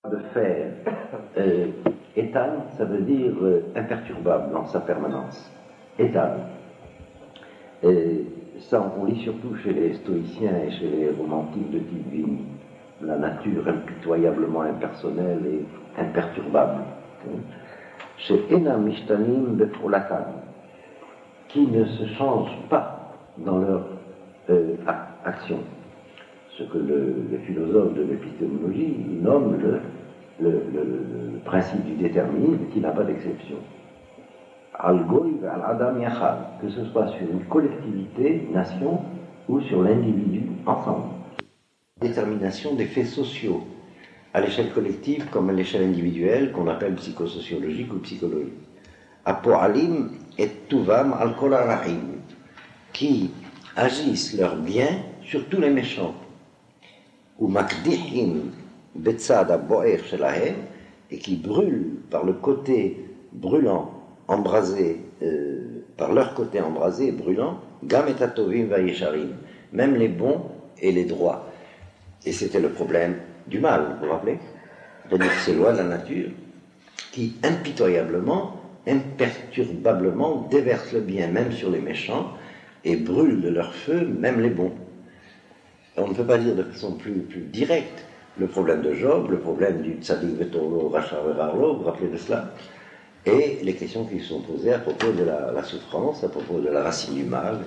de faire étal, ça veut dire imperturbable dans sa permanence. Étal. Ça, on lit surtout chez les stoïciens et chez les romantiques de type Vigny. La nature impitoyablement impersonnelle et imperturbable. Chez Enam Mishtanim Befrolatan, qui ne se changent pas dans leur action. Ce que les philosophes de l'épistémologie nomment le principe du déterminisme qui n'a pas d'exception. Al-Goy al-Adam Yachal, que ce soit sur une collectivité, nation, ou sur l'individu ensemble. Détermination des faits sociaux, à l'échelle collective comme à l'échelle individuelle, qu'on appelle psychosociologique ou psychologique. Apoalim et Tuvam al-Kol al-Rahim, qui agissent leur bien sur tous les méchants. Ou Makdihim Betzad Aboer Shelahem, et qui brûlent par le côté brûlant, embrasé, par leur côté embrasé et brûlant, Gam et Tatovim Vayesharim, même les bons et les droits. Et c'était le problème du mal, vous vous rappelez? C'est-à-dire ces lois de la nature qui impitoyablement, imperturbablement déversent le bien même sur les méchants et brûlent de leur feu même les bons. On ne peut pas dire de façon plus directe le problème de Job, le problème du Tzadik Vetoro, Rachar Verarlo, vous vous rappelez de cela? Et les questions qui se sont posées à propos de la souffrance, à propos de la racine du mal.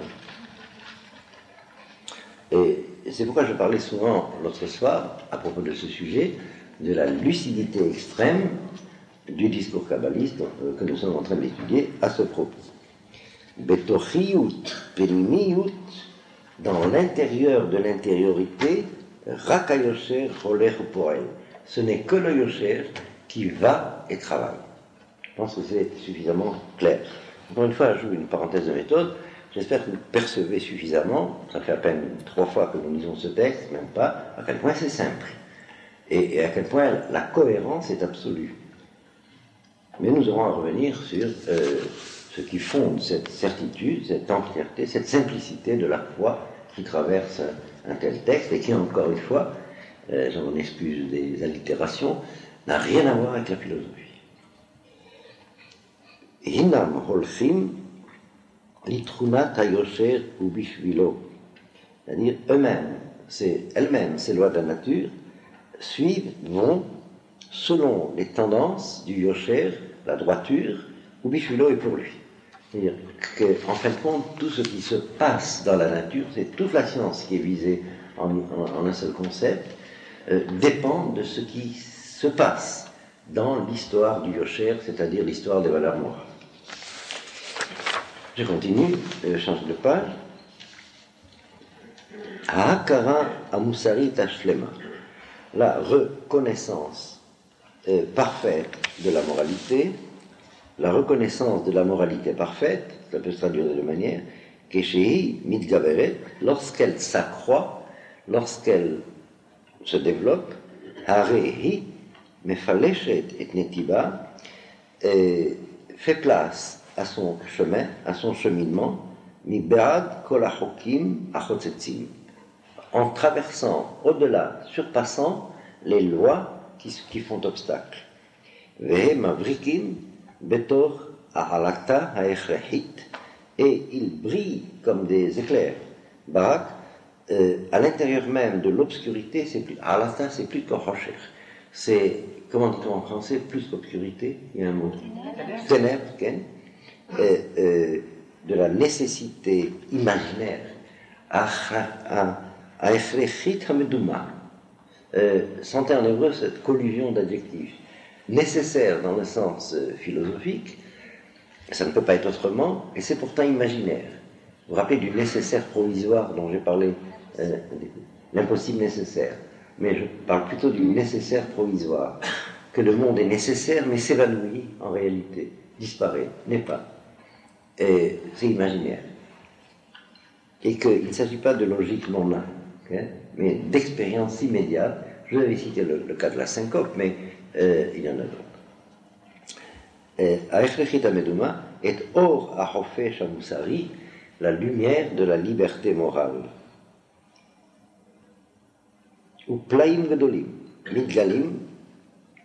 Et c'est pourquoi je parlais souvent l'autre soir, à propos de ce sujet, de la lucidité extrême du discours kabbaliste que nous sommes en train d'étudier à ce propos. Betochiyut, penimiyut, dans l'intérieur de l'intériorité, Rakayosher Choler Poel. Ce n'est que le Yosher qui va et travaille. Je pense que c'est suffisamment clair. Encore une fois, je joue une parenthèse de méthode. J'espère que vous percevez suffisamment, ça fait à peine 3 fois que nous lisons ce texte, même pas, à quel point c'est simple. Et à quel point la cohérence est absolue. Mais nous aurons à revenir sur ce qui fonde cette certitude, cette entièreté, cette simplicité de la foi qui traverse un tel texte et qui, encore une fois, je m'en excuse des allitérations, n'a rien à voir avec la philosophie. Hinam holchim litrunat hayosher ou bishvilo, c'est-à-dire elles-mêmes, ces lois de la nature, vont selon les tendances du yosher, la droiture, ou bishvilo est pour lui. C'est-à-dire qu'en fin de compte, tout ce qui se passe dans la nature, c'est toute la science qui est visée en un seul concept, dépend de ce qui se passe dans l'histoire du yosher, c'est-à-dire l'histoire des valeurs morales. Je continue, je change de page. Ha'akara amusarit ashlema, la reconnaissance parfaite de la moralité, la reconnaissance de la moralité parfaite, ça peut se traduire de deux manières, Keshehi mitgaveret, lorsqu'elle s'accroît, lorsqu'elle se développe, Harehi mefaleshet et netiba, fait place à son chemin, à son cheminement, mibead kol hachokim achotzetzim, en traversant au-delà, surpassant les lois qui font obstacle. Vehe mavrikim betor ahalakta haechrehit, et ils brillent comme des éclairs. Barak, à l'intérieur même de l'obscurité, ahalakta c'est plus qu'ochocher. C'est, comment dit-on en français, plus qu'obscurité, il y a un mot. Ténèbres, de la nécessité imaginaire, sentez en hébreu cette collusion d'adjectifs, nécessaire dans le sens philosophique, ça ne peut pas être autrement, et c'est pourtant imaginaire. Vous vous rappelez du nécessaire provisoire dont j'ai parlé, l'impossible nécessaire, mais je parle plutôt du nécessaire provisoire, que le monde est nécessaire mais s'évanouit en réalité, disparaît, n'est pas. Et c'est imaginaire. Et qu'il ne s'agit pas de logique non-là, mais d'expérience immédiate. Je vous avais cité le cas de la syncope, mais il y en a d'autres. Aechrechit ameduma est or ahofesh amusari, la lumière de la liberté morale. Ou plaim gedolim, midgalim,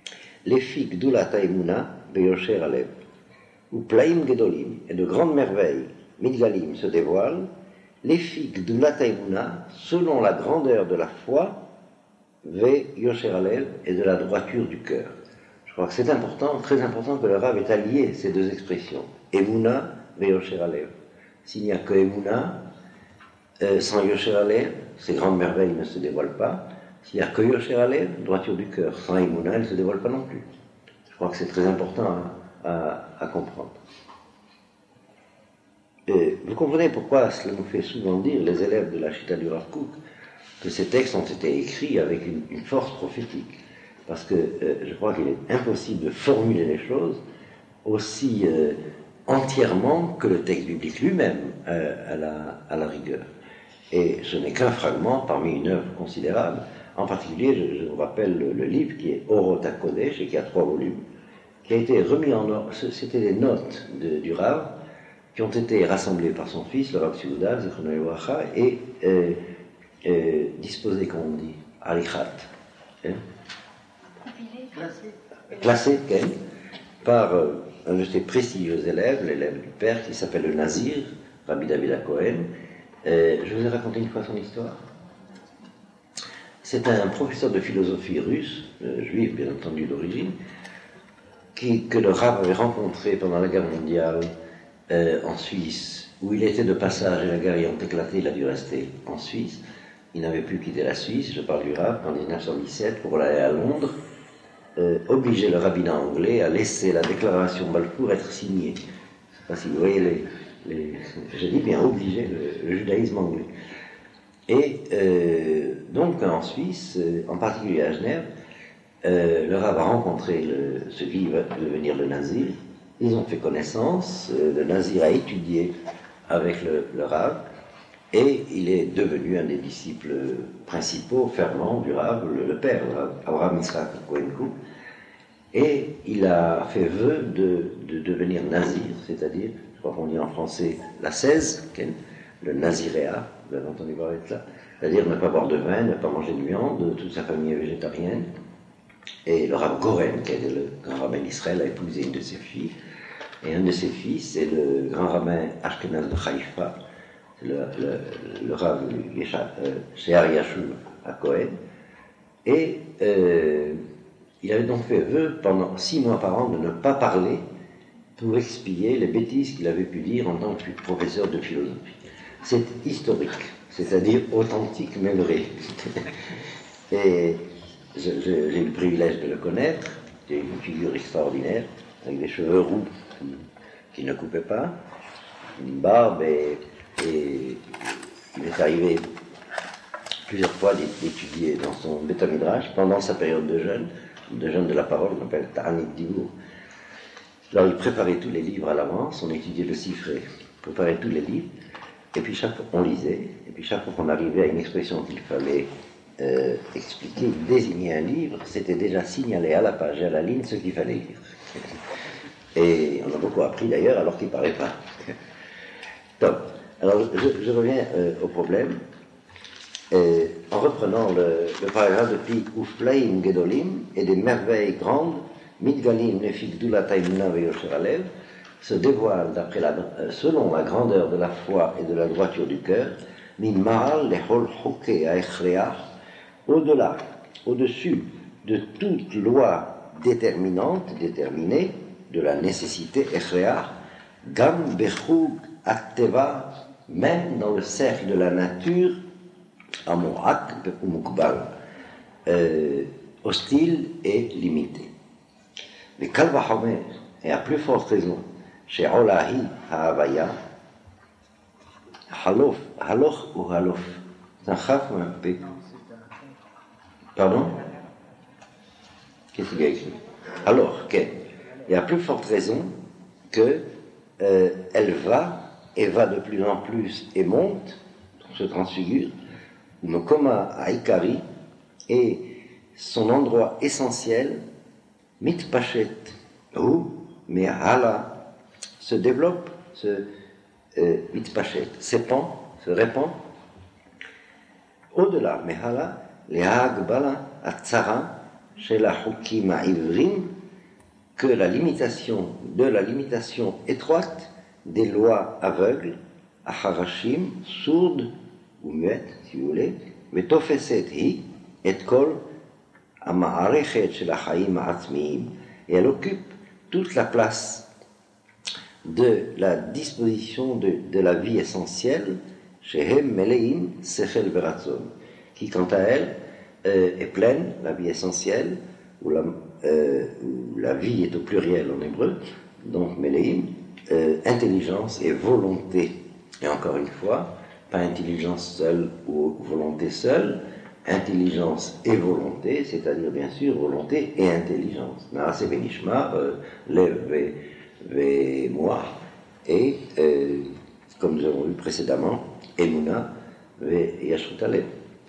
Lefi Gdulat Haemuna Beyosher Alev, où Plaim Gedolim et de grandes merveilles, Midgalim se dévoilent, Lefi Gdulat Haemuna, selon la grandeur de la foi, Ve Yosher Alev et de la droiture du cœur. Je crois que c'est important, très important que le Rav ait allié ces deux expressions, Emuna Ve Yosher Alev. S'il n'y a que Emuna, sans Yosher Alev, ces grandes merveilles ne se dévoilent pas. S'il n'y a que Yosher Alev, droiture du cœur, sans Emuna, elle ne se dévoile pas non plus. Je crois que c'est très important à comprendre. Et vous comprenez pourquoi cela nous fait souvent dire, les élèves de la Chita du Rav Kook, que ces textes ont été écrits avec une force prophétique. Parce que je crois qu'il est impossible de formuler les choses aussi entièrement que le texte biblique lui-même à la rigueur. Et ce n'est qu'un fragment parmi une œuvre considérable. En particulier, je vous rappelle le livre qui est Orot HaKodesh et qui a 3 volumes, qui a été remis en ordre. C'était des notes du Rav qui ont été rassemblées par son fils, le Rav Tzouda, Zichrono Livracha, et disposées, comme on dit, alichat, classées par un de ses prestigieux élèves, l'élève du père, qui s'appelle le Nazir, Rabbi David Cohen. Je vous ai raconté une fois son histoire. C'est un professeur de philosophie russe, juif bien entendu d'origine, que le Rav avait rencontré pendant la guerre mondiale en Suisse, où il était de passage et la guerre ayant éclaté, il a dû rester en Suisse. Il n'avait plus quitté la Suisse, je parle du Rav, en 1917, pour aller à Londres, obliger le rabbinat anglais à laisser la déclaration Balfour être signée. Je ne sais pas si vous voyez je dis bien obliger le judaïsme anglais. Et donc en Suisse, en particulier à Genève, le Rav a rencontré ce qui va devenir le Nazir. Ils ont fait connaissance, le Nazir a étudié avec le Rav, et il est devenu un des disciples principaux, fervents du Rav, le père, le Rav Abraham Yitzhak Cohen Kook. Et il a fait vœu de devenir Nazir, c'est-à-dire, je crois qu'on dit en français, la 16, le Naziréa, vous avez entendu parler de ça, c'est-à-dire ne pas boire de vin, ne pas manger de viande, toute sa famille est végétarienne. Et le Rav Goren, qui est le grand rabbin d'Israël, a épousé une de ses filles. Et un de ses fils, c'est le grand rabbin Ashkenaz de Haïfa, le Rav Shear Yashub à Cohen. Et il avait donc fait vœu pendant 6 mois par an de ne pas parler pour expier les bêtises qu'il avait pu dire en tant que professeur de philosophie. C'est historique, c'est-à-dire authentique, mais vrai. Et j'ai eu le privilège de le connaître. C'est une figure extraordinaire, avec des cheveux roux qui ne coupaient pas, une barbe, et il est arrivé plusieurs fois d'étudier dans son Beth Midrash pendant sa période de jeûne de la parole, qu'on appelle Ta'anit Dibour. Alors il préparait tous les livres à l'avance, on étudiait le siffret, préparait tous les livres, et puis chaque fois on lisait, et puis chaque fois qu'on arrivait à une expression qu'il fallait expliquer, désigner un livre, c'était déjà signalé à la page et à la ligne ce qu'il fallait lire. Et on a beaucoup appris d'ailleurs, alors qu'il ne paraît pas. Donc, alors je reviens au problème. En reprenant le paragraphe de Pi Uflaim Gedolim et des merveilles grandes, Midgalim Nefik Dulat Haemuna Veyosher Alev, se dévoile selon la grandeur de la foi et de la droiture du cœur, Min Mahal Lechol Choke Aechreach, au-delà, au-dessus de toute loi déterminée, de la nécessité Echreach, Gam Bechug Akteva, même dans le cercle de la nature, Amorak ou Mukbal, hostile et limité. Mais Kalvahomer, et à plus forte raison, chez Olahi Haavaya, Haloch ou Halof, c'est un chaf ou un p? Pardon? Qu'est-ce qu'il y a écrit? Alors, et à plus forte raison que elle va, et va de plus en plus, et monte, se transfigure, Mokoma Aikari, et son endroit essentiel, Mitpachet, ou Mehala, se développe, Mitpachet, s'épand, se répand, au-delà, Mehala, Lehagbala, Atzara, Shela Hukim Ivrim, que la limitation étroite des lois aveugles, acharashim, sourdes ou muettes, si vous voulez, ותופסת היא את כל המערכת של החיים העצמיים, et elle occupe toute la place de la disposition de la vie essentielle, shehem meleim sechel veratzon, qui quant à elle est pleine, la vie essentielle, où la vie est au pluriel en hébreu, donc meleim, intelligence et volonté. Et encore une fois, pas intelligence seule ou volonté seule, intelligence et volonté, c'est-à-dire bien sûr volonté et intelligence. Naase benishma, lev ve moi, et comme nous avons vu précédemment, emuna ve yashrut alev.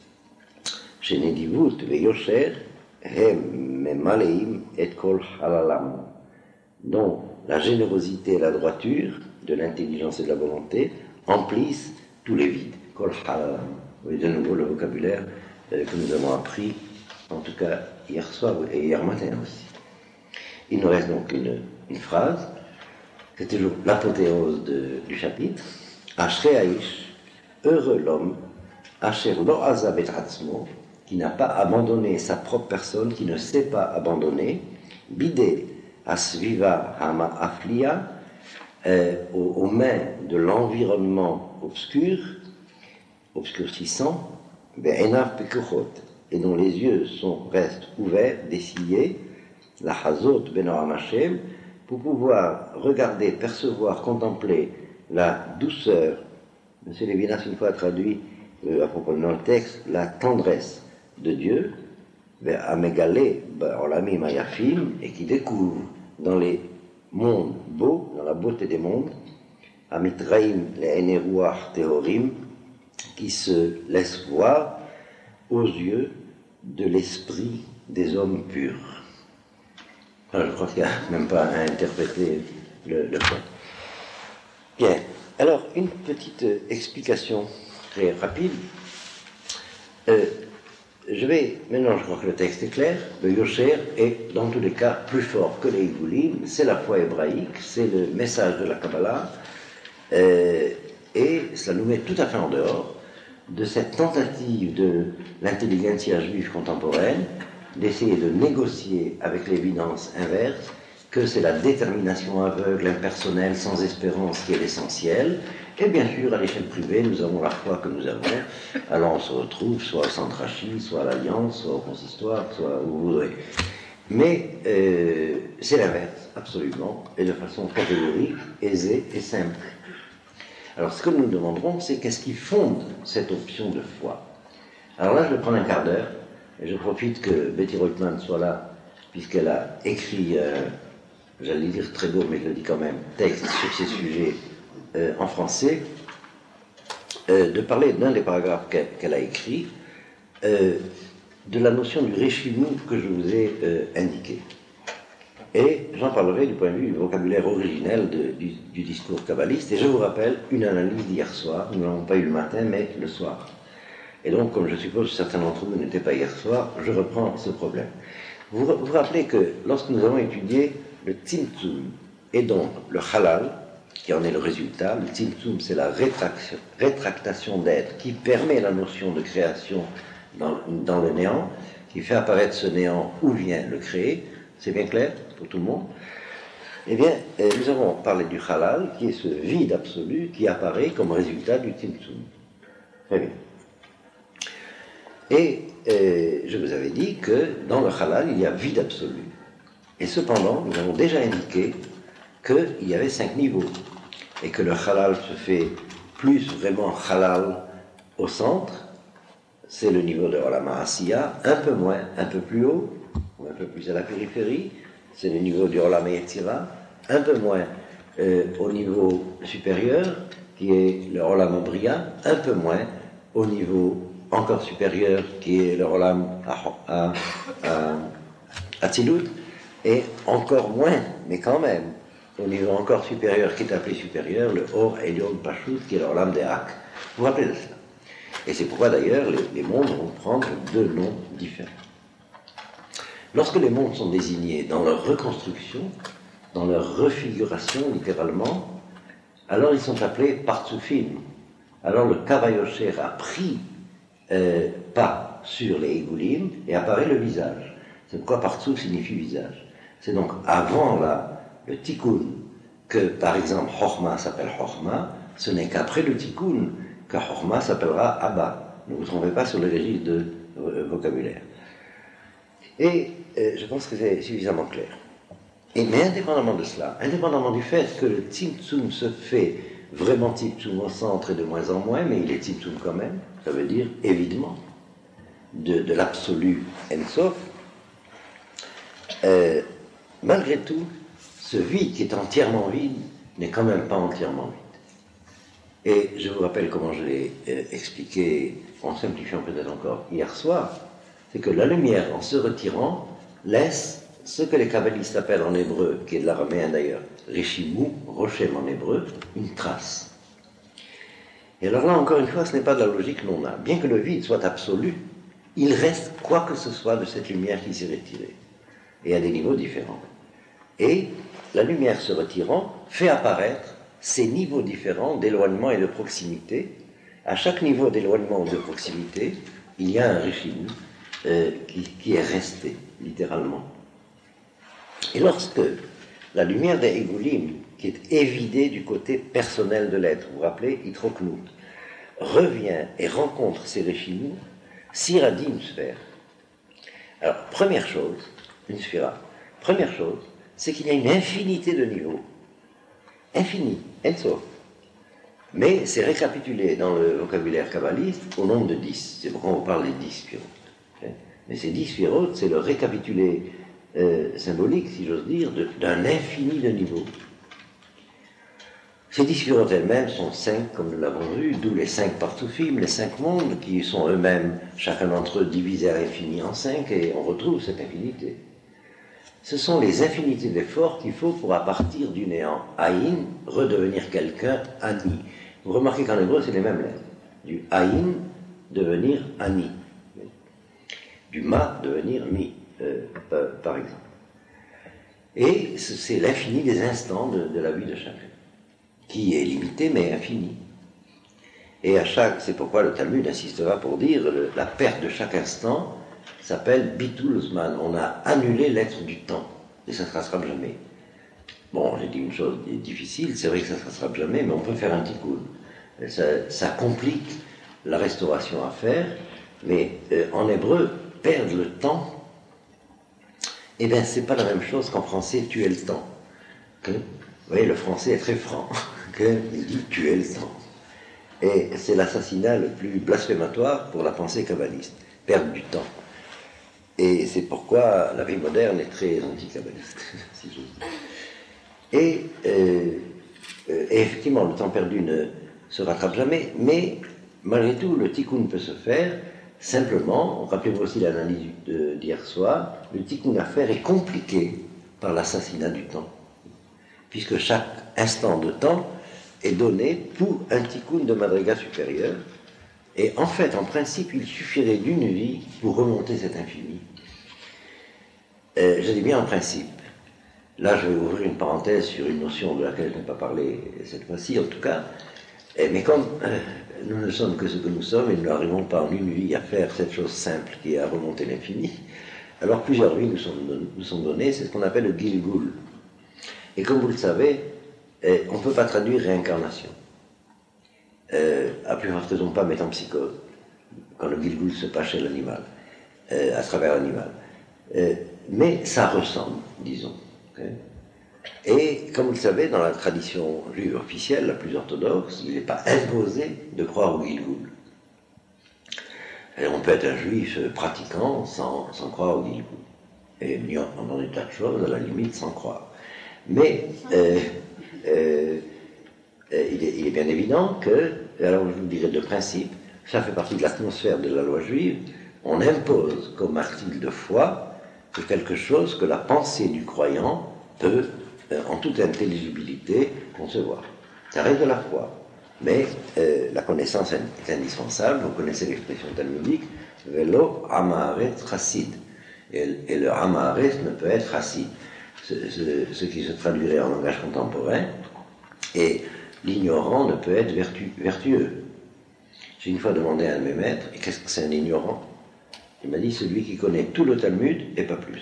Shenedivut ve yosher hem memaleim et kol halalam. Donc la générosité et la droiture de l'intelligence et de la volonté emplissent tous les vides. Kol halalam. Vous voyez de nouveau le vocabulaire que nous avons appris, en tout cas hier soir et hier matin aussi. Il nous reste donc une phrase, c'est toujours l'apothéose du chapitre. Ashrei Aish, heureux l'homme, Asher lo azab et atzmo, qui n'a pas abandonné sa propre personne, qui ne sait pas abandonner, bidé asviva hama aflia, aux mains de l'environnement obscurcissant, et dont les yeux restent ouverts, dessillés, la hazot benoam Hashem, pour pouvoir regarder, percevoir, contempler la douceur. M. Lévinas une fois traduit à propos de notre texte la tendresse de Dieu, Amegale Olamim Ayafim, et qui découvre dans les mondes beaux, dans la beauté des mondes, Amitraim le Eneruach Tehorim, qui se laisse voir aux yeux de l'esprit des hommes purs. Alors, je crois qu'il n'y a même pas à interpréter le point. Bien, alors une petite explication très rapide. Maintenant je crois que le texte est clair, le Yosher est dans tous les cas plus fort que les Igoulim, c'est la foi hébraïque, c'est le message de la Kabbalah, et cela nous met tout à fait en dehors de cette tentative de l'intelligentsia juive contemporaine d'essayer de négocier avec l'évidence inverse que c'est la détermination aveugle, impersonnelle, sans espérance qui est l'essentiel. Et bien sûr, à l'échelle privée, nous avons la foi que nous avons. Alors on se retrouve soit au centre Rachi, soit à l'Alliance, soit au consistoire, soit où vous voudrez. Mais c'est l'inverse, absolument, et de façon catégorique, aisée et simple. Alors ce que nous nous demanderons, c'est qu'est-ce qui fonde cette option de foi. Alors là, je vais prendre un quart d'heure, et je profite que Betty Reutemann soit là, puisqu'elle a écrit, j'allais dire très beau, mais je le dis quand même, texte sur ces sujets en français, de parler d'un des paragraphes qu'elle a écrit, de la notion du réchimu que je vous ai indiqué. Et j'en parlerai du point de vue du vocabulaire originel du discours kabbaliste. Et je vous rappelle une analyse d'hier soir. Nous ne l'avons pas eu le matin, mais le soir. Et donc, comme je suppose que certains d'entre vous n'étaient pas hier soir, je reprends ce problème. Vous vous rappelez que lorsque nous avons étudié le Tzimtzum et donc le Halal, qui en est le résultat, le Tzimtzum c'est la rétractation d'être qui permet la notion de création dans le néant, qui fait apparaître ce néant où vient le créer. C'est bien clair pour tout le monde? Eh bien, nous avons parlé du halal, qui est ce vide absolu qui apparaît comme résultat du tzimtzum. Très bien. Et je vous avais dit que dans le halal, il y a vide absolu. Et cependant, nous avons déjà indiqué qu'il y avait 5 niveaux. Et que le halal se fait plus vraiment halal au centre, c'est le niveau de Olam Asiya, un peu moins, un peu plus haut, ou un peu plus à la périphérie, c'est le niveau du Olam Yetzira, un peu moins au niveau supérieur, qui est le Olam Bria, un peu moins au niveau encore supérieur, qui est le Olam Atzilut, et encore moins, mais quand même, au niveau encore supérieur, qui est appelé supérieur, le Or Elyon Pashut, qui est le Olam De'ak. Vous vous rappelez de cela? Et c'est pourquoi d'ailleurs les mondes vont prendre 2 noms différents. Lorsque les mondes sont désignés dans leur reconstruction, dans leur refiguration littéralement, alors ils sont appelés partsufim. Alors le Kavayosher a pris pas sur les Egulim et apparaît le visage. C'est pourquoi partsuf signifie visage. C'est donc avant le tikkun que, par exemple, Chochma s'appelle Chochma, ce n'est qu'après le tikkun que Chochma s'appellera Abba. Ne vous trompez pas sur le registre de vocabulaire. Et je pense que c'est suffisamment clair. Mais indépendamment de cela, indépendamment du fait que le Tzimtzum se fait vraiment Tzimtzum au centre et de moins en moins, mais il est Tzimtzum quand même, ça veut dire évidemment de l'absolu Ensof, malgré tout, ce vide qui est entièrement vide n'est quand même pas entièrement vide. Et je vous rappelle comment je l'ai expliqué, en simplifiant peut-être encore hier soir, c'est que la lumière, en se retirant, laisse ce que les kabbalistes appellent en hébreu, qui est de l'araméen d'ailleurs, Reshimou, Rochem en hébreu, une trace. Et alors là, encore une fois, ce n'est pas de la logique non a. Bien que le vide soit absolu, il reste quoi que ce soit de cette lumière qui s'est retirée, et à des niveaux différents. Et la lumière se retirant fait apparaître ces niveaux différents d'éloignement et de proximité. À chaque niveau d'éloignement ou de proximité, il y a un Reshimou qui est resté, littéralement. Et lorsque la lumière des Egulim, qui est évidée du côté personnel de l'être, vous vous rappelez, Itroknout, revient et rencontre ces Reshimou, Sira dit une sphère. Alors, première chose, une sphira, première chose, c'est qu'il y a une infinité de niveaux. Infini, Ensof. Mais c'est récapitulé dans le vocabulaire kabbaliste au nombre de 10. C'est pourquoi on parle des 10 sphirotes. Mais ces 10 sphirotes, c'est le récapitulé symbolique, si j'ose dire, d'un infini de niveaux. Ces 10 sphirotes elles-mêmes sont 5, comme nous l'avons vu, d'où les 5 partsufim, les 5 mondes, qui sont eux-mêmes, chacun d'entre eux, divisés à l'infini en 5, et on retrouve cette infinité. Ce sont les infinités d'efforts qu'il faut pour, à partir du néant Aïn, redevenir quelqu'un, Ani. Vous remarquez qu'en hébreu, c'est les mêmes lettres. Du Aïn, devenir Ani. Du Ma, devenir Mi, par exemple. Et c'est l'infini des instants de la vie de chacun, qui est limité mais infini. Et c'est pourquoi le Talmud insistera pour dire la perte de chaque instant s'appelle Bitul Zman. On a annulé l'être du temps, et ça ne se rattrape jamais. Bon, j'ai dit une chose difficile, c'est vrai que ça ne se rattrape jamais, mais on peut faire un tikkun. Ça complique la restauration à faire, mais en hébreu, perdre le temps, eh bien, c'est pas la même chose qu'en français, tuer le temps. Vous voyez, le français est très franc, il dit tuer le temps. Et c'est l'assassinat le plus blasphématoire pour la pensée kabbaliste, perdre du temps. Et c'est pourquoi la vie moderne est très anti-kabbaliste, si j'ose dire. Et effectivement, le temps perdu ne se rattrape jamais, mais malgré tout, le tikkun peut se faire simplement. Rappelez-vous aussi l'analyse d'hier soir, le tikkun à faire est compliqué par l'assassinat du temps, puisque chaque instant de temps est donné pour un tikkun de madriga supérieur. Et en fait, en principe, il suffirait d'une vie pour remonter cet infini. Je dis bien en principe. Là, je vais ouvrir une parenthèse sur une notion de laquelle je n'ai pas parlé cette fois-ci, en tout cas. Mais comme nous ne sommes que ce que nous sommes, et nous n'arrivons pas en une vie à faire cette chose simple qui est à remonter l'infini, alors plusieurs vies nous sont données, c'est ce qu'on appelle le Gilgul. Et comme vous le savez, on ne peut pas traduire réincarnation. À plus forte raison pas métempsychose, quand le Gilgul se passe chez l'animal, à travers l'animal. Mais ça ressemble, disons. Okay. Et comme vous le savez, dans la tradition juive officielle, la plus orthodoxe, il n'est pas imposé de croire au Gilgul. Et on peut être un juif pratiquant sans croire au Gilgul. Et on en est tas de choses, à la limite, sans croire. Mais il est bien évident que, alors je vous dirais de principe, ça fait partie de l'atmosphère de la loi juive, on impose comme article de foi que quelque chose que la pensée du croyant peut, en toute intelligibilité, concevoir. Ça reste de la foi, mais la connaissance est indispensable. Vous connaissez l'expression talmudique, Velo Amaret Chassid. Et le Amaharet ne peut être assis, ce qui se traduirait en langage contemporain, et l'ignorant ne peut être vertueux. J'ai une fois demandé à un de mes maîtres, et qu'est-ce que c'est un ignorant? Il m'a dit, celui qui connaît tout le Talmud et pas plus.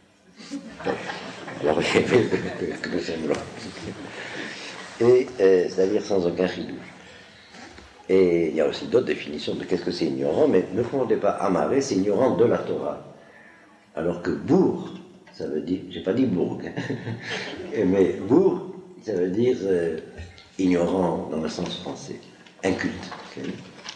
Alors, il y avait que le semblant. Et c'est-à-dire sans aucun chidouche. Et il y a aussi d'autres définitions de qu'est-ce que c'est ignorant, mais ne confondez pas Amaré, c'est ignorant de la Torah. Alors que bourg, ça veut dire, j'ai pas dit bourg, mais bourg, ça veut dire ignorant dans le sens français, inculte. Okay.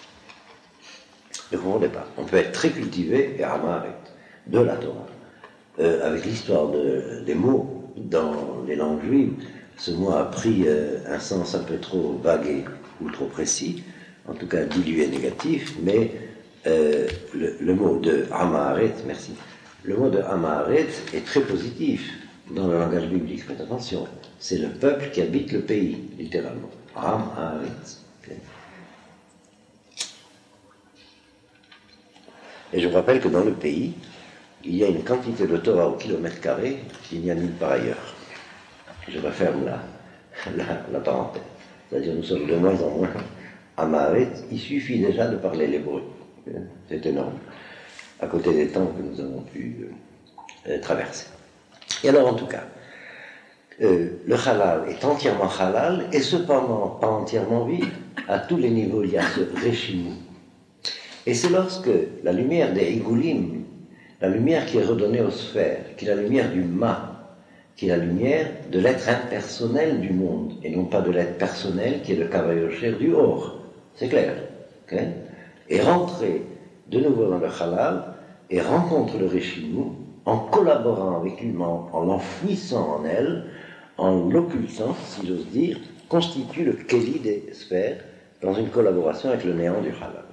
Ne confondez pas. On peut être très cultivé et Amaré, de la Torah. Avec l'histoire des mots dans les langues juives, ce mot a pris un sens un peu trop vague ou trop précis, en tout cas dilué négatif, mais le mot de Amaharet, merci, le mot de Amaharet est très positif dans le langage biblique, faites attention, c'est le peuple qui habite le pays, littéralement. Amaharet. Okay. Et je vous rappelle que dans le pays, il y a une quantité de Torah au kilomètre carré qu'il n'y a nulle part ailleurs. Je referme la parenthèse. C'est-à-dire nous sommes de moins en moins à Maharet. Il suffit déjà de parler l'hébreu. C'est énorme. À côté des temps que nous avons pu traverser. Et alors en tout cas, le halal est entièrement halal et cependant pas entièrement vide. À tous les niveaux, il y a ce réchimou. Et c'est lorsque la lumière des Igoulim, la lumière qui est redonnée aux sphères, qui est la lumière du Ma, qui est la lumière de l'être impersonnel du monde, et non pas de l'être personnel qui est le Kavayosher du Or. C'est clair. Okay? Et rentrer de nouveau dans le halal, et rencontre le Réchimou, en collaborant avec l'humain, en l'enfouissant en elle, en l'occultant, si j'ose dire, constitue le Kéli des sphères, dans une collaboration avec le néant du halal.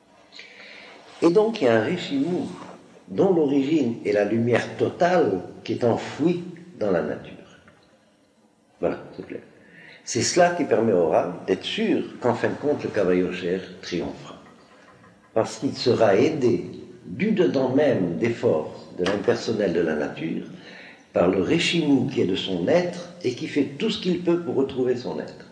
Et donc il y a un Réchimou dont l'origine est la lumière totale qui est enfouie dans la nature. Voilà, c'est clair. C'est cela qui permet au Rav d'être sûr qu'en fin de compte, le Kavayosher triomphera. Parce qu'il sera aidé du dedans même des forces de l'impersonnel de la nature par le Réchimou qui est de son être et qui fait tout ce qu'il peut pour retrouver son être.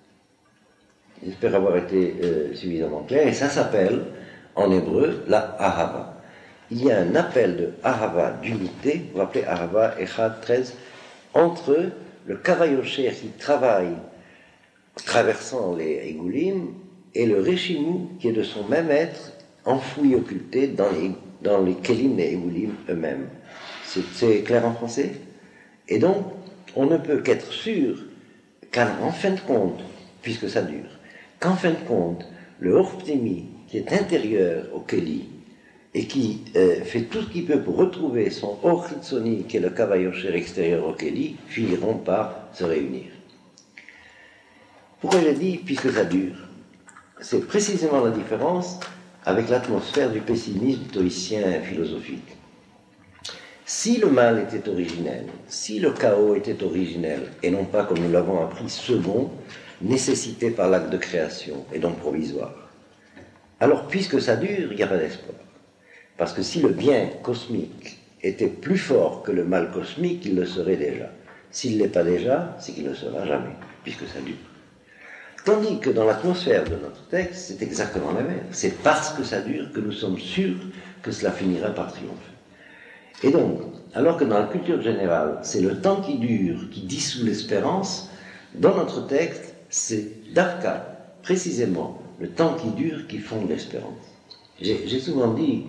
J'espère avoir été suffisamment clair. Et ça s'appelle, en hébreu, la Ahava. Il y a un appel de Ahava, d'unité, vous vous rappelez Ahava, Echad, 13, entre le Kavayosher qui travaille traversant les Igoulim et le Réchimou qui est de son même être enfoui, occulté dans les Kélim des Igoulim eux-mêmes. C'est clair en français? Et donc, on ne peut qu'être sûr qu'en fin de compte, puisque ça dure, qu'en fin de compte, le Orptimi qui est intérieur au Kéli, et qui fait tout ce qu'il peut pour retrouver son Or Hitzoni, qui est le Kavayosher extérieur au Kéli, finiront par se réunir. Pourquoi j'ai dit, puisque ça dure? C'est précisément la différence avec l'atmosphère du pessimisme stoïcien philosophique. Si le mal était originel, si le chaos était originel, et non pas, comme nous l'avons appris, second, nécessité par l'acte de création, et donc provisoire, alors puisque ça dure, il n'y a pas d'espoir. Parce que si le bien cosmique était plus fort que le mal cosmique, il le serait déjà. S'il ne l'est pas déjà, c'est qu'il ne le sera jamais, puisque ça dure. Tandis que dans l'atmosphère de notre texte, c'est exactement la même. C'est parce que ça dure que nous sommes sûrs que cela finira par triompher. Et donc, alors que dans la culture générale, c'est le temps qui dure qui dissout l'espérance, dans notre texte, c'est Dafka, précisément, le temps qui dure qui fonde l'espérance. J'ai souvent dit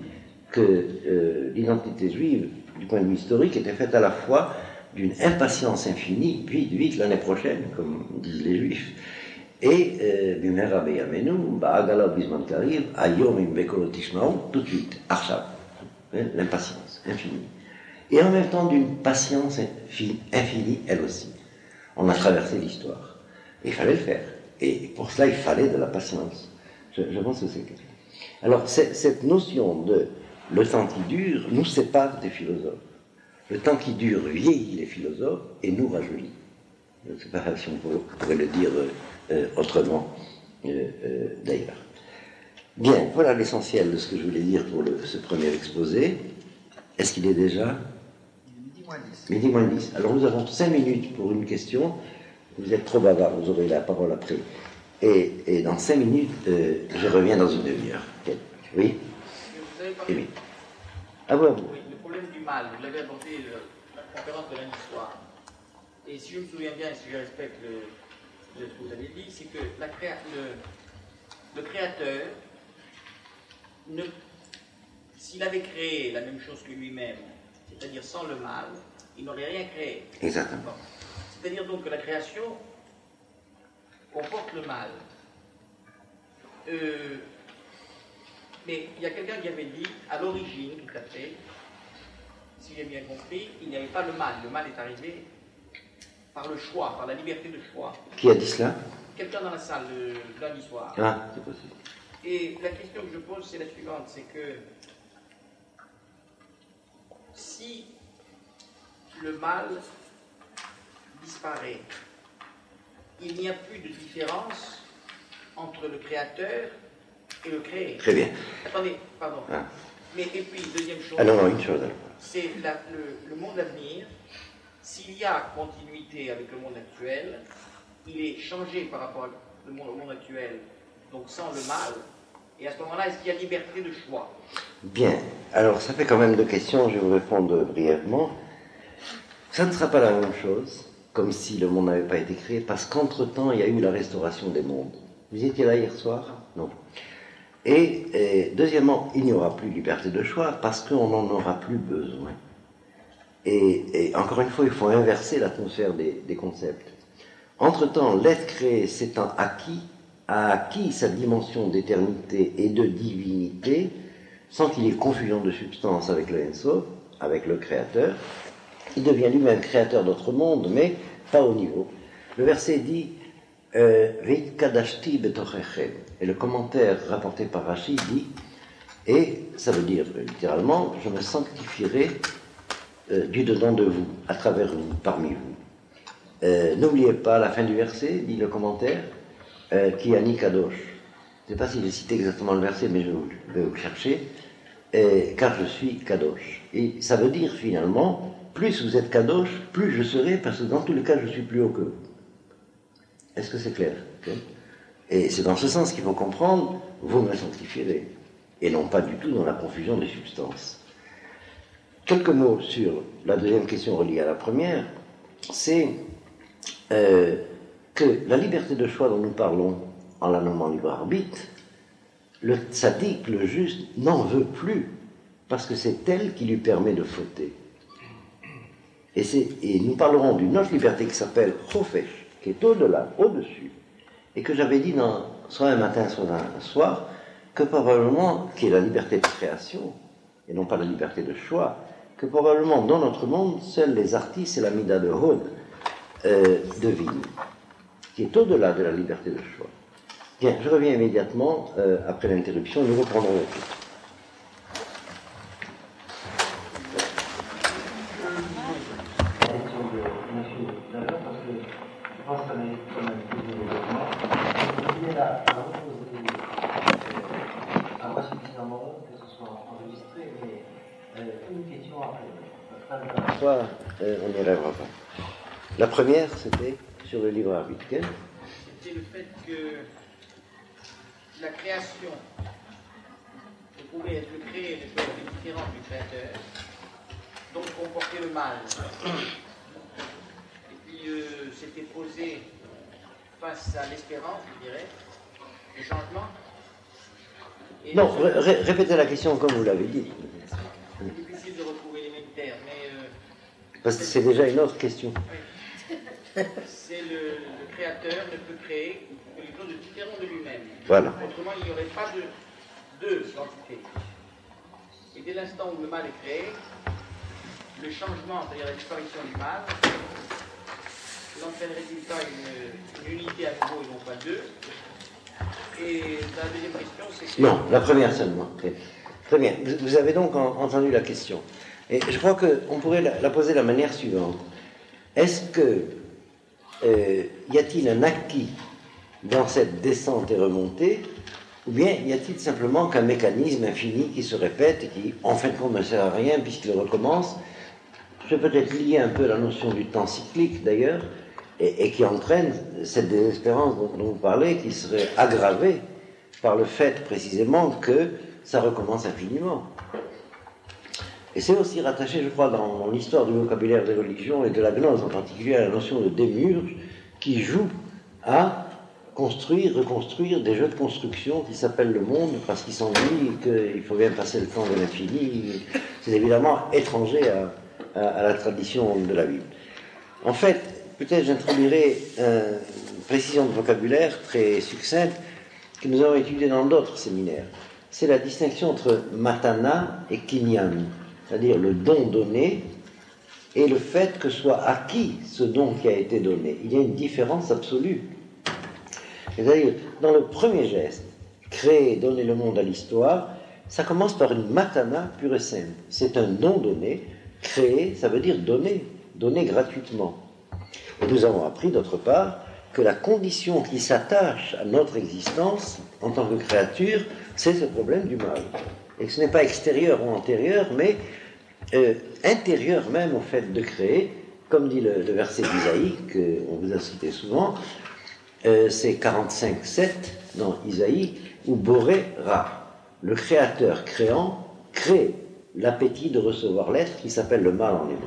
que l'identité juive, du point de vue historique, était faite à la fois d'une impatience infinie, vite, l'année prochaine, comme disent les Juifs, et Bimera Beyamenu, Ba'agala Bisman Kariv, Ayom im Bekolo Tishmaou, tout de suite, Arshav, l'impatience infinie. Et en même temps d'une patience infinie, elle aussi. On a traversé l'histoire. Et il fallait le faire. Et pour cela, il fallait de la patience. Je pense que c'est clair. Alors, cette notion de le temps qui dure nous sépare des philosophes. Le temps qui dure vieillit les philosophes et nous rajeunit. Je ne sais pas si on pourrait le dire autrement d'ailleurs. Bien, voilà l'essentiel de ce que je voulais dire pour ce premier exposé. Est-ce qu'il est déjà Midi moins 10. Midi moins 10. Alors nous avons 5 minutes pour une question. Vous êtes trop bavard, vous aurez la parole après. Et dans 5 minutes, je reviens dans une demi-heure. Okay. Oui. Vous avez parlé, à vous. oui, le problème du mal, vous l'avez abordé la conférence de lundi soir. Et si je me souviens bien, et si je respecte ce que vous avez dit, c'est que le créateur, s'il avait créé la même chose que lui-même, c'est-à-dire sans le mal, il n'aurait rien créé. Exactement. C'est-à-dire donc que la création comporte le mal. Mais il y a quelqu'un qui avait dit, à l'origine, tout à fait, si j'ai bien compris, il n'y avait pas le mal. Le mal est arrivé par le choix, par la liberté de choix. Qui a dit cela? Quelqu'un dans la salle le lundi soir. Ah, c'est possible. Et la question que je pose, c'est la suivante, c'est que si le mal disparaît, il n'y a plus de différence entre le créateur et le créé. Très bien. Attendez, pardon. Ah. Mais et puis, deuxième chose, Ah non, une chose. c'est le monde à venir. S'il y a continuité avec le monde actuel, il est changé par rapport au monde actuel, donc sans le mal. Et à ce moment-là, est-ce qu'il y a liberté de choix? Bien. Alors, ça fait quand même 2 questions. Je vais vous répondre brièvement. Ça ne sera pas la même chose, comme si le monde n'avait pas été créé, parce qu'entre-temps, il y a eu la restauration des mondes. Vous étiez là hier soir? Non. Et deuxièmement, il n'y aura plus de liberté de choix, parce qu'on n'en aura plus besoin. Et encore une fois, il faut inverser l'atmosphère des concepts. Entre-temps, l'être créé s'étant acquis, a acquis sa dimension d'éternité et de divinité, sans qu'il y ait confusion de substance avec le Enso, avec le Créateur. Il devient lui-même créateur d'autres mondes, mais pas au niveau. Le verset dit Veit kadashti betochechem. Et le commentaire rapporté par Rashi dit, et ça veut dire littéralement, je me sanctifierai du dedans de vous, à travers vous, parmi vous. N'oubliez pas la fin du verset, dit le commentaire, qui a ni kadosh. Je ne sais pas si j'ai cité exactement le verset, mais je vais vous le chercher, car je suis kadosh. Et ça veut dire finalement, plus vous êtes kadosh, plus je serai, parce que dans tous les cas, je suis plus haut que vous. Est-ce que c'est clair? Okay. Et c'est dans ce sens qu'il faut comprendre, vous me sanctifierez, et non pas du tout dans la confusion des substances. Quelques mots sur la deuxième question reliée à la première, c'est que la liberté de choix dont nous parlons en la nommant libre arbitre, le tzaddik, le juste, n'en veut plus, parce que c'est elle qui lui permet de fauter. Et nous parlerons d'une autre liberté qui s'appelle chofesh, qui est au-delà, au-dessus, et que j'avais dit soit un matin, soit un soir, que probablement, qui est la liberté de création, et non pas la liberté de choix, que probablement dans notre monde, seuls les artistes et la mida de Hod devinent, qui est au-delà de la liberté de choix. Bien, je reviens immédiatement après l'interruption, nous reprendrons le titre. On n'y arrivera pas. La première, c'était sur le libre arbitre. C'était le fait que la création, je pouvais être le créé de choses différentes du créateur, donc comporter le mal. Et puis c'était posé face à l'espérance, je dirais, le changement. Et non, répétez la question comme vous l'avez dit. C'est difficile de retrouver les mêmes termes, mais... parce que c'est déjà une autre question. Oui. C'est le créateur ne peut créer quelque chose de différent de lui-même. Voilà. Autrement, il n'y aurait pas de deux entités. Et dès l'instant où le mal est créé, le changement, c'est-à-dire la disparition du mal, l'entraîne résultat une unité à nouveau et non pas deux. Et la deuxième question, c'est que... Non, la première seulement. Très bien. Vous avez donc entendu la question. Et je crois qu'on pourrait la poser de la manière suivante. Est-ce que y a-t-il un acquis dans cette descente et remontée, Ou bien y a-t-il simplement qu'un mécanisme infini qui se répète et qui, en fin de compte, ne sert à rien puisqu'il recommence? C'est peut-être lié un peu à la notion du temps cyclique, d'ailleurs, et qui entraîne cette désespérance dont vous parlez, qui serait aggravée par le fait, précisément, que ça recommence infiniment. Et c'est aussi rattaché, je crois, dans l'histoire du vocabulaire des religions et de la gnose en particulier, à la notion de démiurge, qui joue à construire, reconstruire des jeux de construction qui s'appellent le monde, parce qu'ils s'ennuient, qu'il faut bien passer le temps de l'infini. C'est évidemment étranger à la tradition de la Bible. En fait, peut-être j'introduirai une précision de vocabulaire très succincte que nous avons étudiée dans d'autres séminaires. C'est la distinction entre matana et kinyan, c'est-à-dire le don donné et le fait que soit acquis ce don qui a été donné. Il y a une différence absolue. C'est-à-dire, dans le premier geste, créer, donner le monde à l'histoire, ça commence par une matana pure et simple. C'est un don donné. Créer, ça veut dire donner gratuitement. Et nous avons appris, d'autre part, que la condition qui s'attache à notre existence en tant que créature, c'est ce problème du mal. Et que ce n'est pas extérieur ou antérieur, mais intérieur même au fait de créer, comme dit le verset d'Isaïe, qu'on vous a cité souvent, c'est 45:7 dans Isaïe, où Boré Ra, le créateur créant, crée l'appétit de recevoir l'être qui s'appelle le mal en hébreu.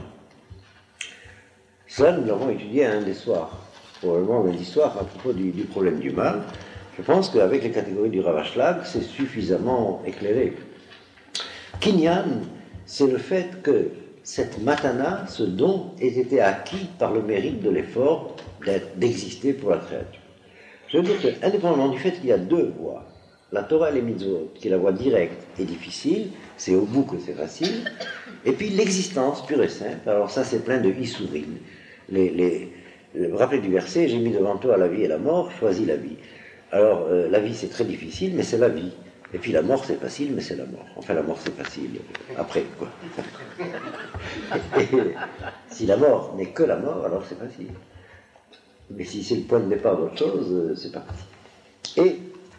Cela, nous l'avons étudié à un des soirs, probablement lundi soir, à propos du problème du mal. Je pense qu'avec les catégories du Rav Ashlag, c'est suffisamment éclairé. Kinyan, c'est le fait que cette matana, ce don, ait été acquis par le mérite de l'effort d'exister pour la créature. Je veux dire que, indépendamment du fait qu'il y a deux voies, la Torah et les mitzvot, qui est la voie directe et difficile, c'est au bout que c'est facile, et puis l'existence pure et simple, alors ça c'est plein de issourim. Vous vous rappelez du verset, j'ai mis devant toi la vie et la mort, choisis la vie. Alors la vie c'est très difficile, mais c'est la vie. Et puis la mort c'est facile, mais c'est la mort. Enfin la mort c'est facile, après quoi. Et si la mort n'est que la mort, alors c'est facile. Mais si c'est le point de départ d'autre chose, c'est pas facile.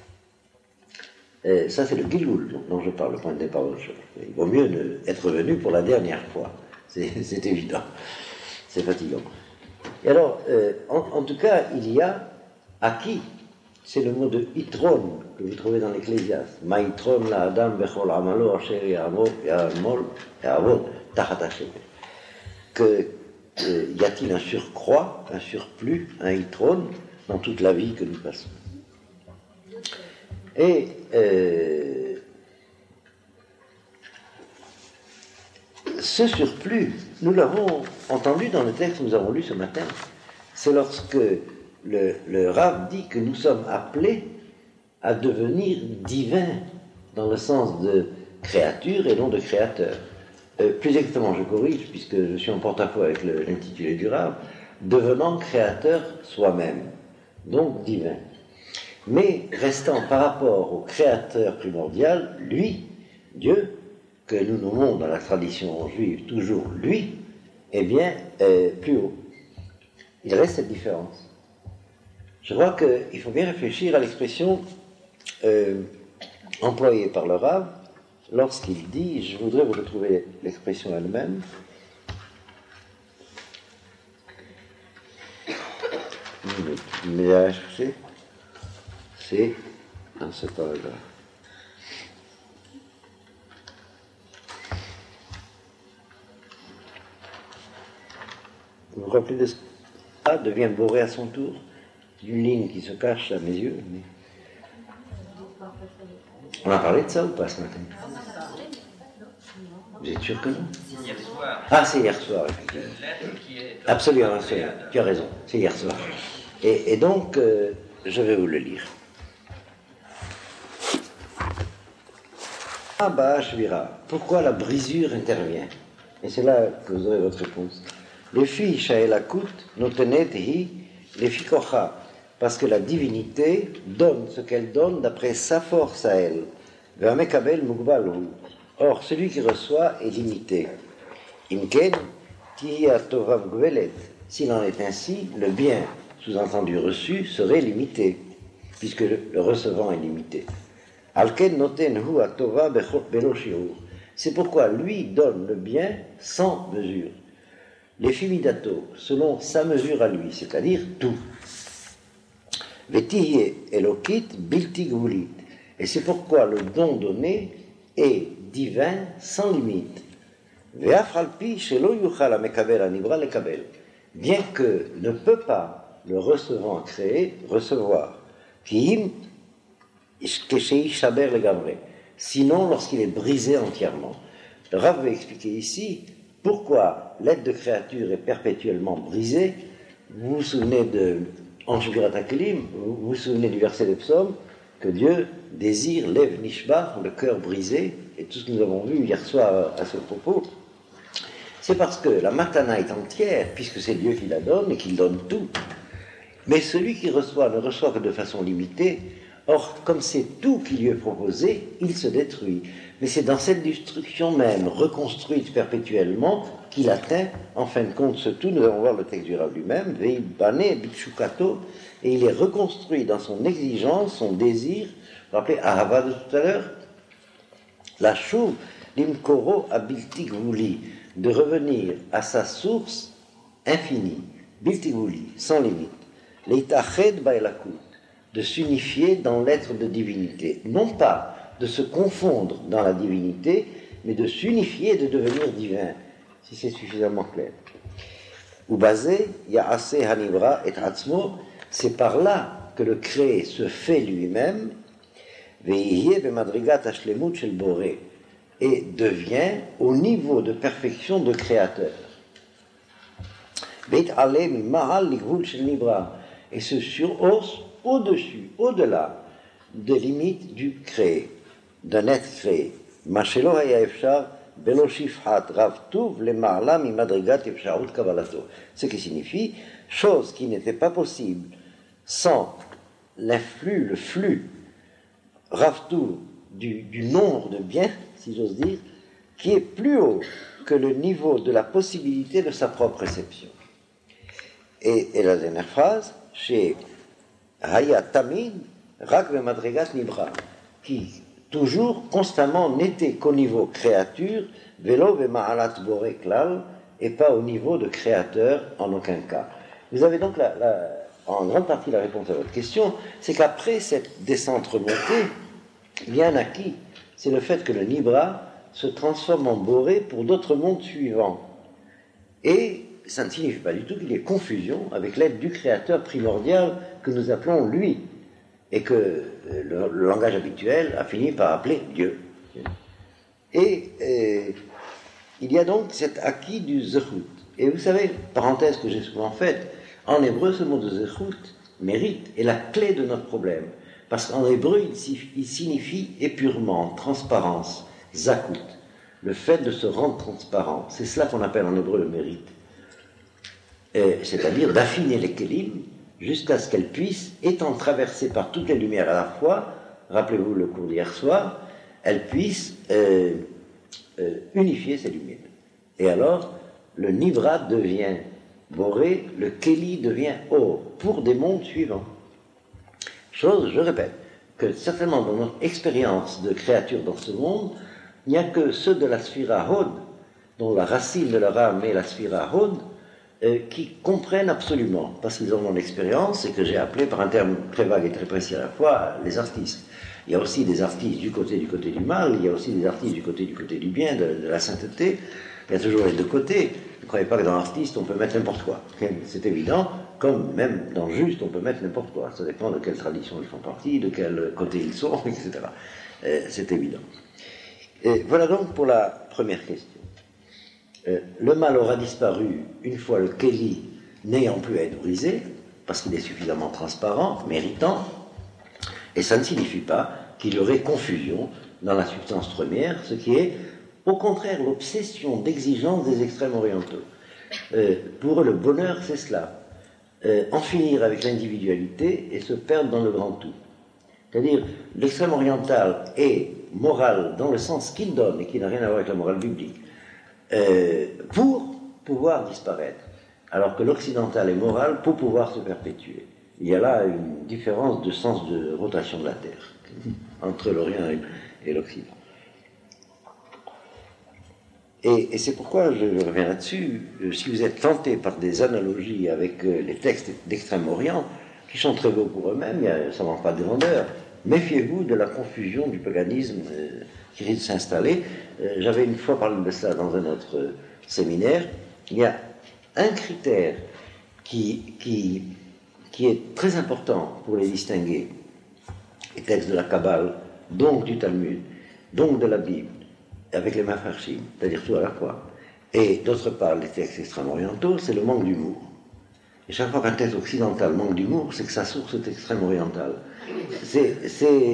Et ça c'est le Giloul dont je parle, le point de départ d'autre chose. Il vaut mieux être venu pour la dernière fois, c'est évident. C'est fatigant. Et alors, en tout cas, il y a acquis, c'est le mot de Yitron que vous trouvez dans l'Ecclésiaste. Ma Yitron la Adam bechol amalo asher ya'avod tachat Hashem. Que y a-t-il un surcroît, un surplus, un Yitron dans toute la vie que nous passons? Et ce surplus, nous l'avons entendu dans le texte que nous avons lu ce matin. C'est lorsque le Rav dit que nous sommes appelés à devenir divins dans le sens de créature et non de créateur. Plus exactement, je corrige, puisque je suis en porte-à-faux avec l'intitulé du Rav, devenant créateur soi-même, donc divin. Mais restant par rapport au créateur primordial, lui, Dieu, que nous nommons dans la tradition juive toujours lui, eh bien, plus haut. Il reste cette différence. Je crois qu'il faut bien réfléchir à l'expression employée par le Rav lorsqu'il dit, je voudrais vous retrouver l'expression elle-même, mais à chercher, c'est dans ce paragraphe. Vous vous rappelez de ce que devient Boré à son tour? Une ligne qui se cache à mes yeux. Mais... On a parlé de ça ou pas ce matin? Vous êtes sûr que non? C'est hier soir. Ah, c'est hier soir, effectivement. Absolument, tu as raison, c'est hier soir. Et donc, je vais vous le lire. Ah bah, Shvira, pourquoi la brisure intervient? Et c'est là que vous aurez votre réponse. Les filles Shaelakut, Notenet hi, les filles Kocha, parce que la divinité donne ce qu'elle donne d'après sa force à elle. Ve'amekabel mugbal hu. Or, celui qui reçoit est limité. Imken, tiya tova mgvelet. S'il en est ainsi, le bien, sous-entendu reçu, serait limité, puisque le recevant est limité. Alken noten hu atova belo shiur. C'est pourquoi lui donne le bien sans mesure. Les fimidato, selon sa mesure à lui, c'est-à-dire tout. Vetiye elokit bilti gvulit. Et c'est pourquoi le don donné est divin sans limite. Ve'afralpi shelo yuchal amekaber anivra lekabel. Bien que ne peut pas le recevant créé recevoir. Kiim keshei shaber legavre. Sinon, lorsqu'il est brisé entièrement. Le Rav veut expliquer ici pourquoi l'aide de créature est perpétuellement brisée. Vous vous souvenez de Anshvirat HaKelim, vous vous souvenez du verset des psaumes, que Dieu désire Lev Nishba, le cœur brisé, et tout ce que nous avons vu hier soir à ce propos, c'est parce que la matana est entière, puisque c'est Dieu qui la donne et qu'il donne tout. Mais celui qui reçoit ne reçoit que de façon limitée. Or, comme c'est tout qui lui est proposé, il se détruit. Mais c'est dans cette destruction même, reconstruite perpétuellement, qu'il atteint, en fin de compte, ce tout. Nous allons voir le texte du Rav lui-même, Veibane Bitshukato, et il est reconstruit dans son exigence, son désir. Vous vous rappelez Ahava de tout à l'heure? La chouv limkoro abilti gvuli, de revenir à sa source infinie, bilti gvuli, sans limite. Leitached baelakut, de s'unifier dans l'être de divinité, non pas de se confondre dans la divinité, mais de s'unifier et de devenir divin, si c'est suffisamment clair. Ou basé, ya'ase hanivra et atzmo, c'est par là que le créé se fait lui-même, ve'yeh bemadrigat hashlemut shel boré, et devient au niveau de perfection de créateur. Ve'it'ale mimahal ligvul shel nivra, et se surhausse au-dessus, au-delà des limites du créé, d'un être créé. Mashelo haya efshar belo shifhat rav tuv lema'ala mimadrigat efsharut kabalato. Ce qui signifie chose qui n'était pas possible sans l'influx, le flux rav tuv du nombre de biens, si j'ose dire, qui est plus haut que le niveau de la possibilité de sa propre réception. Et la dernière phrase, chez Haya Tamid, Rak Madrigat Nibra, qui toujours, constamment, n'était qu'au niveau créature, Velo Ma'alat Boré Klal, et pas au niveau de créateur en aucun cas. Vous avez donc en grande partie la réponse à votre question, c'est qu'après cette descente remontée, bien acquis, c'est le fait que le Nibra se transforme en Boré pour d'autres mondes suivants. Et ça ne signifie pas du tout qu'il y ait confusion avec l'aide du créateur primordial que nous appelons lui, et que le langage habituel a fini par appeler Dieu. Et il y a donc cet acquis du zechut. Et vous savez, parenthèse que j'ai souvent faite, en hébreu, ce mot de zechut, mérite, est la clé de notre problème. Parce qu'en hébreu, il signifie épurement, transparence, zakut, le fait de se rendre transparent. C'est cela qu'on appelle en hébreu le mérite. C'est-à-dire d'affiner les kélim jusqu'à ce qu'elles puissent, étant traversées par toutes les lumières à la fois, rappelez-vous le cours d'hier soir, elles puissent unifier ces lumières. Et alors, le Nivra devient Boré, le Kéli devient Or, pour des mondes suivants. Chose, je répète, que certainement dans notre expérience de créature dans ce monde, il n'y a que ceux de la Sphira Hod, dont la racine de leur âme est la Sphira Hod, qui comprennent absolument, parce qu'ils ont l'expérience, et que j'ai appelé par un terme très vague et très précis à la fois, les artistes. Il y a aussi des artistes du côté du mal, il y a aussi des artistes du côté du bien, de la sainteté. Il y a toujours les deux côtés. Ne croyez pas que dans l'artiste, on peut mettre n'importe quoi. C'est évident, comme même dans juste, on peut mettre n'importe quoi. Ça dépend de quelle tradition ils font partie, de quel côté ils sont, etc. C'est évident. Et voilà donc pour la première question. Le mal aura disparu une fois le Kéli n'ayant plus à être brisé, parce qu'il est suffisamment transparent, méritant, et ça ne signifie pas qu'il y aurait confusion dans la substance première, ce qui est, au contraire, l'obsession d'exigence des extrêmes orientaux. Pour eux, le bonheur, c'est cela. En finir avec l'individualité et se perdre dans le grand tout. C'est-à-dire, l'extrême oriental est moral dans le sens qu'il donne, et qui n'a rien à voir avec la morale biblique, pour pouvoir disparaître, alors que l'occidental est moral pour pouvoir se perpétuer. il y a là une différence de sens de rotation de la Terre entre l'Orient et l'Occident. Et c'est pourquoi je reviens là-dessus. Si vous êtes tenté par des analogies avec les textes d'Extrême-Orient, qui sont très beaux pour eux-mêmes, ça ne manque pas de vendeurs, méfiez-vous de la confusion du paganisme qui risque de s'installer. J'avais une fois parlé de ça dans un autre séminaire. Il y a un critère qui est très important pour les distinguer, les textes de la Kabbale, donc du Talmud, donc de la Bible, avec les Mafarshim, c'est-à-dire tout à la fois, et d'autre part les textes extrême-orientaux, c'est le manque d'humour. Et chaque fois qu'un texte occidental manque d'humour, c'est que sa source est extrême-orientale. C'est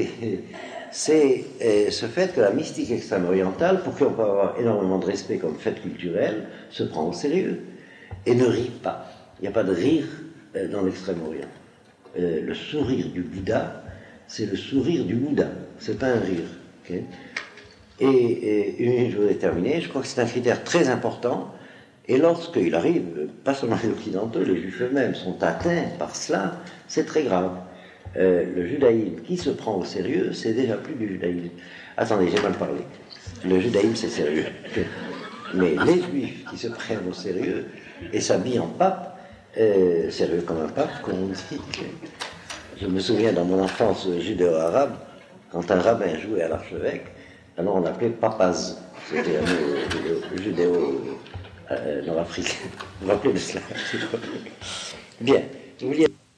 ce fait que la mystique extrême-orientale, pour qui on peut avoir énormément de respect comme fait culturel, se prend au sérieux et ne rit pas. Il n'y a pas de rire dans l'extrême-orient. Le sourire du Bouddha, c'est le sourire du Bouddha, c'est pas un rire. Okay? Et je voudrais terminer, je crois que c'est un critère très important, et lorsqu'il arrive, pas seulement les occidentaux, les juifs eux-mêmes sont atteints par cela, c'est très grave. Le judaïsme qui se prend au sérieux, c'est déjà plus du judaïsme. Attendez, j'ai mal parlé. Le judaïsme, c'est sérieux. Mais les juifs qui se prennent au sérieux et s'habillent en pape, sérieux comme un pape, comme on dit. Je me souviens dans mon enfance judéo-arabe, quand un rabbin jouait à l'archevêque, alors on l'appelait papaz. C'était un mot judéo nord-africain. On l'appelait de cela. Bien, vous vouliez...